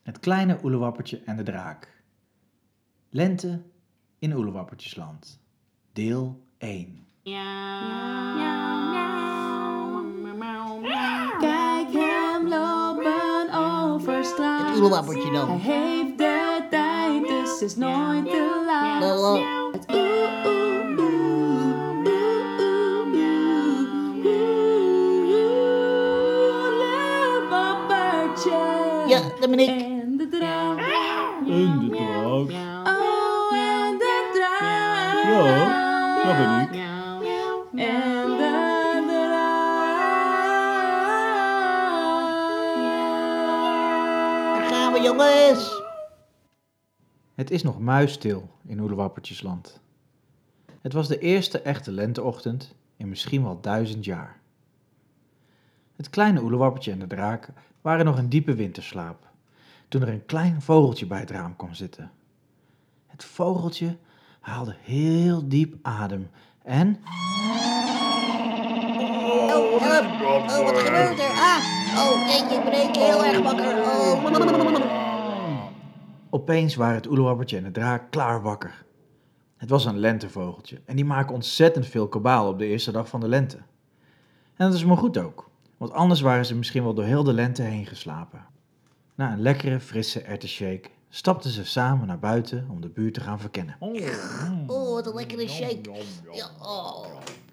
Het kleine oelewappertje en de draak. Lente in Oelewappertjesland. Deel 1. Kijk hem lopen over straat. Het oelewappertje dan. Hij heeft de tijd, dus is nooit te laat. Lolo. Het oelewappertje. Ja, dat ben ik. En de draak. En de draak. Oh, en de draak. Ja, dat ben ik. En de Daar gaan we, jongens. Het is nog muisstil in Oelewappertjesland. Het was de eerste echte lenteochtend in misschien wel 1000 jaar. Het kleine oelewappertje en de draak waren nog in diepe winterslaap, toen er een klein vogeltje bij het raam kwam zitten. Het vogeltje haalde heel diep adem en... Oh, help. Oh, wat gebeurt er? Oh, kijk, ik ben heel erg wakker. Opeens waren het oelewappertje en de draak klaar wakker. Het was een lentevogeltje en die maken ontzettend veel kabaal op de eerste dag van de lente. En dat is maar goed ook, want anders waren ze misschien wel door heel de lente heen geslapen. Na een lekkere, frisse erwtenshake stapten ze samen naar buiten om de buurt te gaan verkennen. Oh, wat een lekkere shake. Ja, oh.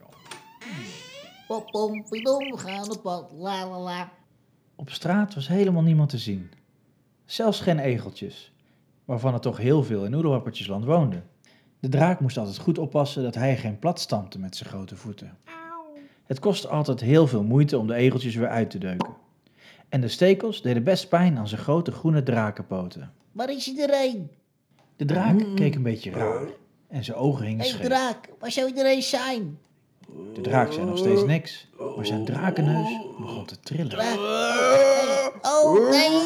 Pop, pom, pidom, we gaan op pad. La, la, la. Op straat was helemaal niemand te zien. Zelfs geen egeltjes, waarvan er toch heel veel in Oelewappertjesland woonden. De draak moest altijd goed oppassen dat hij geen plat stampte met zijn grote voeten. Het kostte altijd heel veel moeite om de egeltjes weer uit te deuken. En de stekels deden best pijn aan zijn grote groene drakenpoten. Waar is iedereen? De draak keek een beetje raar en zijn ogen hingen Hé, scheef. draak, waar zou iedereen zijn? De draak zei nog steeds niks, maar zijn drakenneus begon te trillen. Draak. Oh, nee.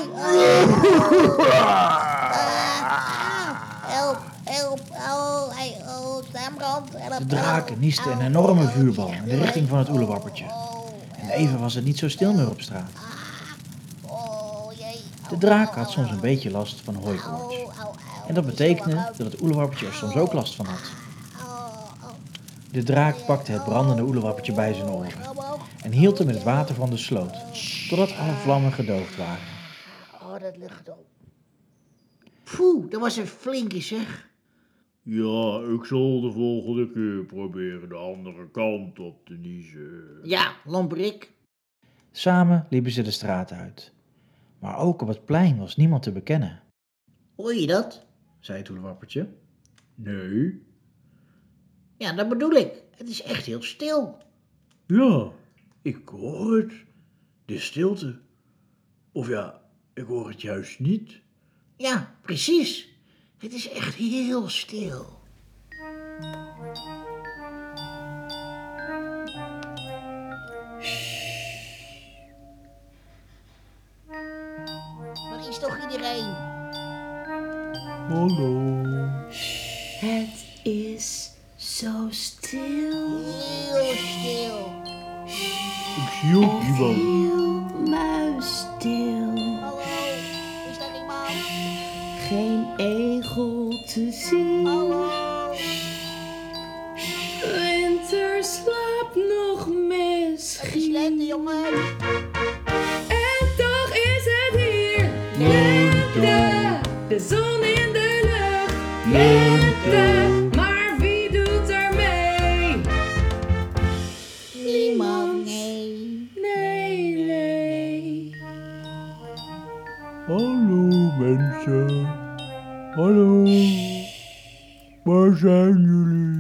Help, help. Oh, Taamrand, help. De draken niesten een enorme vuurbal in de richting van het oelewappertje. En even was het niet zo stil meer op straat. Oh, jee. De draak had soms een beetje last van hooikoorts. En dat betekende dat het oelewappertje er soms ook last van had. De draak pakte het brandende oelewappertje bij zijn oren en hield hem in het water van de sloot, totdat alle vlammen gedoofd waren. Oh, dat lucht op. Poeh, dat was een flinke zeg. Ja, ik zal de volgende keer proberen de andere kant op te niezen. Ja, lomperik. Samen liepen ze de straat uit. Maar ook op het plein was niemand te bekennen, Hoor je dat? zei het oelewappertje. Nee? Ja, dat bedoel ik. Het is echt heel stil. Ja, ik hoor het. De stilte. Of ja, ik hoor het juist niet. Ja, precies. Het is echt heel stil. Waar is toch iedereen? Hallo. Het is zo stil. Heel stil. Ik zie ook niemand. Heel muisstil. Hallo, is daar iemand? Geen egel te zien. Hallo. Winter slaapt nog Het is misschien. lente, jongen. En toch is het hier. Lente. De zon in de lucht. Lente. Maar wie doet er mee? Niemand, nee. Nee. Hallo mensen. Hallo. Waar zijn jullie?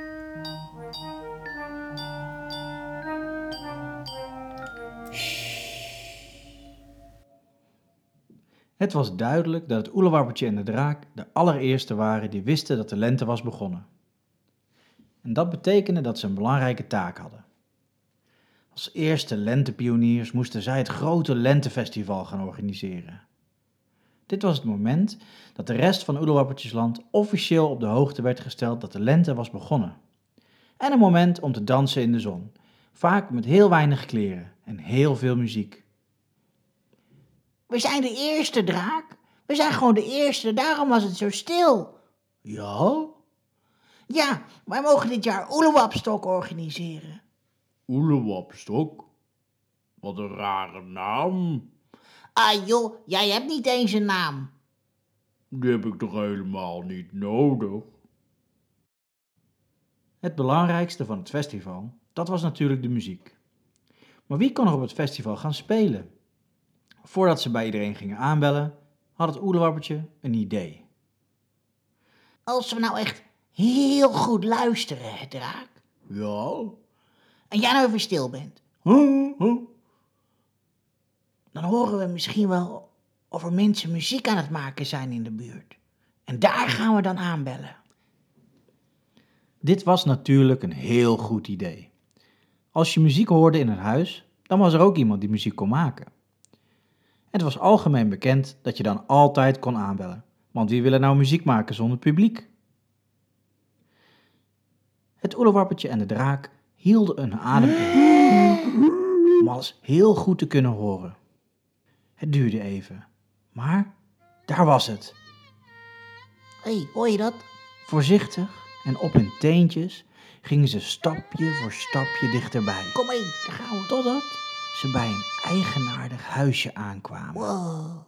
Het was duidelijk dat het oelewappertje en de draak de allereerste waren die wisten dat de lente was begonnen. En dat betekende dat ze een belangrijke taak hadden. Als eerste lentepioniers moesten zij het grote lentefestival gaan organiseren. Dit was het moment dat de rest van Oelewappertjesland officieel op de hoogte werd gesteld dat de lente was begonnen. En een moment om te dansen in de zon, vaak met heel weinig kleren en heel veel muziek. We zijn de eerste, draak. We zijn gewoon de eerste, daarom was het zo stil. Ja? Ja, wij mogen dit jaar Oelewapstok organiseren. Oelewapstok? Wat een rare naam. Ah joh, jij hebt niet eens een naam. Die heb ik toch helemaal niet nodig? Het belangrijkste van het festival, dat was natuurlijk de muziek. Maar wie kon er op het festival gaan spelen? Voordat ze bij iedereen gingen aanbellen, had het oerwappertje een idee. Als we nou echt heel goed luisteren, hè, draak. Ja? En jij nou even stil bent. Dan horen we misschien wel of er mensen muziek aan het maken zijn in de buurt. En daar gaan we dan aanbellen. Dit was natuurlijk een heel goed idee. Als je muziek hoorde in een huis, dan was er ook iemand die muziek kon maken. Het was algemeen bekend dat je dan altijd kon aanbellen, want wie wil er nou muziek maken zonder publiek? Het oerwappertje en de draak hielden hun adem in, om alles heel goed te kunnen horen. Het duurde even, maar daar was het. Hé, hoor je dat? Voorzichtig en op hun teentjes gingen ze stapje voor stapje dichterbij, Kom heen, daar gaan we. totdat ze bij een eigenaardig huisje aankwamen. Wow.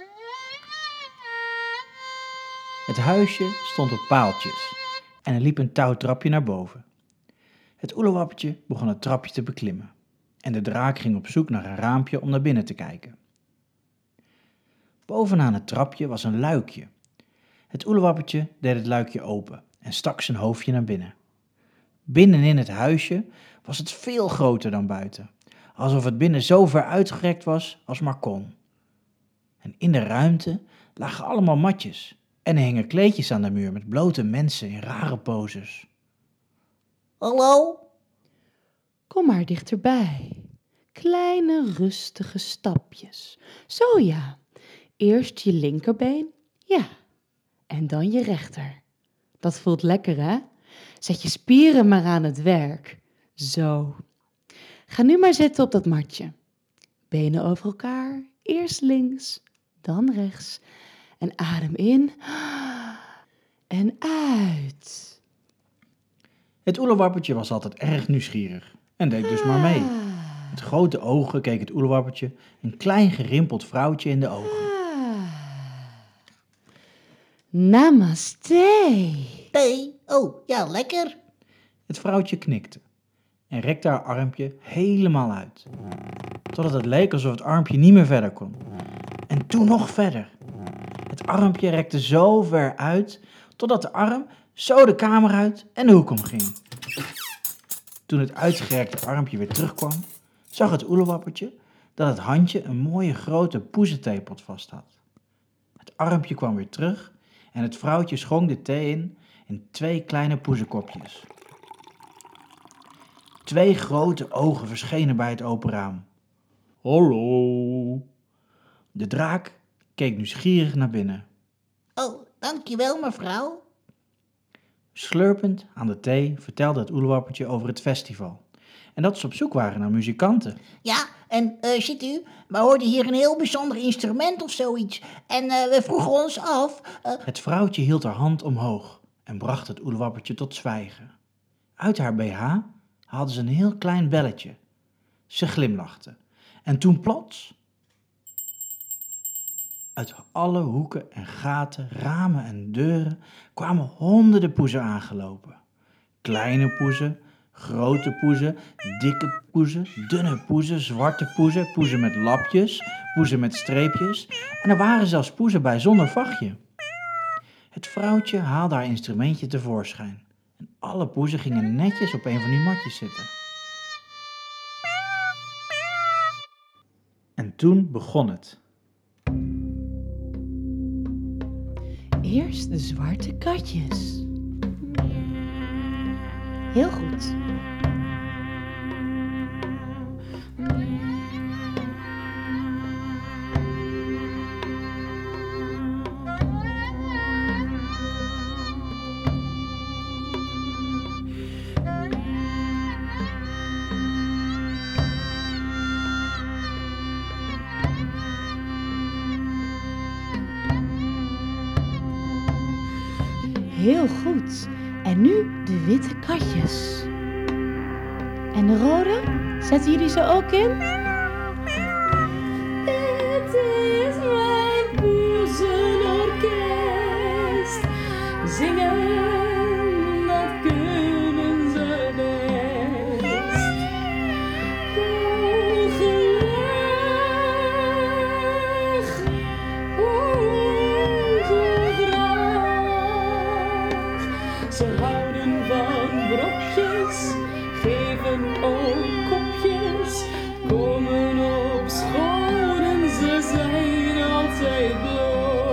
Het huisje stond op paaltjes en er liep een touwtrapje naar boven. Het oelewappertje begon het trapje te beklimmen en de draak ging op zoek naar een raampje om naar binnen te kijken. Bovenaan het trapje was een luikje. Het oelewappertje deed het luikje open en stak zijn hoofdje naar binnen. Binnenin het huisje was het veel groter dan buiten, alsof het binnen zo ver uitgerekt was als maar kon. En in de ruimte lagen allemaal matjes en er hingen kleedjes aan de muur met blote mensen in rare poses. Hallo? Kom maar dichterbij. Kleine rustige stapjes. Zo ja. Eerst je linkerbeen. Ja. En dan je rechter. Dat voelt lekker, hè? Zet je spieren maar aan het werk. Zo. Ga nu maar zitten op dat matje. Benen over elkaar. Eerst links, dan rechts. En adem in. En uit. Het oelewappertje was altijd erg nieuwsgierig en deed dus maar mee. Met grote ogen keek het oelewappertje een klein gerimpeld vrouwtje in de ogen. Namaste. Nee? Oh, ja, lekker. Het vrouwtje knikte en rekte haar armpje helemaal uit, totdat het leek alsof het armpje niet meer verder kon. En toen nog verder. Het armpje rekte zo ver uit, totdat de arm zo de kamer uit en de hoek omging. Toen het uitgerekte armpje weer terugkwam, zag het oelewappertje dat het handje een mooie grote poezentheepot vast had. Het armpje kwam weer terug en het vrouwtje schonk de thee in 2 kleine poezenkopjes. 2 grote ogen verschenen bij het open raam. Hallo. De draak keek nieuwsgierig naar binnen. Oh, dankjewel, mevrouw. Slurpend aan de thee vertelde het oelewappertje over het festival en dat ze op zoek waren naar muzikanten. Ja, en ziet u, we hoorden hier een heel bijzonder instrument of zoiets. En we vroegen ons af... Het vrouwtje hield haar hand omhoog en bracht het oelewappertje tot zwijgen. Uit haar BH haalde ze een heel klein belletje. Ze glimlachte en toen plots... Uit alle hoeken en gaten, ramen en deuren kwamen honderden poezen aangelopen. Kleine poezen, grote poezen, dikke poezen, dunne poezen, zwarte poezen, poezen met lapjes, poezen met streepjes en er waren zelfs poezen bij zonder vachtje. Het vrouwtje haalde haar instrumentje tevoorschijn en alle poezen gingen netjes op een van die matjes zitten. En toen begon het. Eerst de zwarte katjes. Heel goed. Heel goed. En nu de witte katjes. En de rode? Zetten jullie ze ook in? Het is mijn poezenorkest. Zingen, dat kunnen ze best. Ongelukkig, ongegraag. Ze houden van brokjes, geven ook kopjes, komen op school en ze zijn altijd bloot.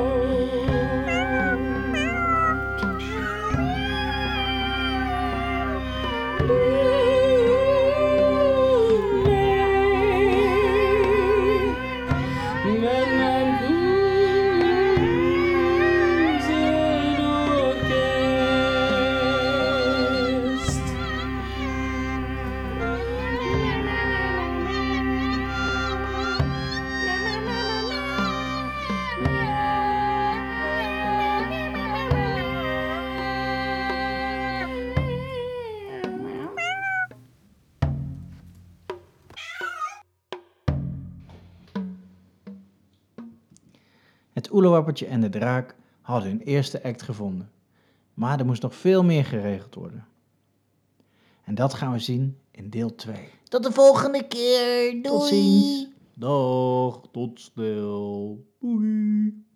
Nee, met mijn poezenorkest. Het oelewappertje en de draak hadden hun eerste act gevonden. Maar er moest nog veel meer geregeld worden. En dat gaan we zien in deel 2. Tot de volgende keer. Doei. Tot ziens. Dag, tot snel. Doei.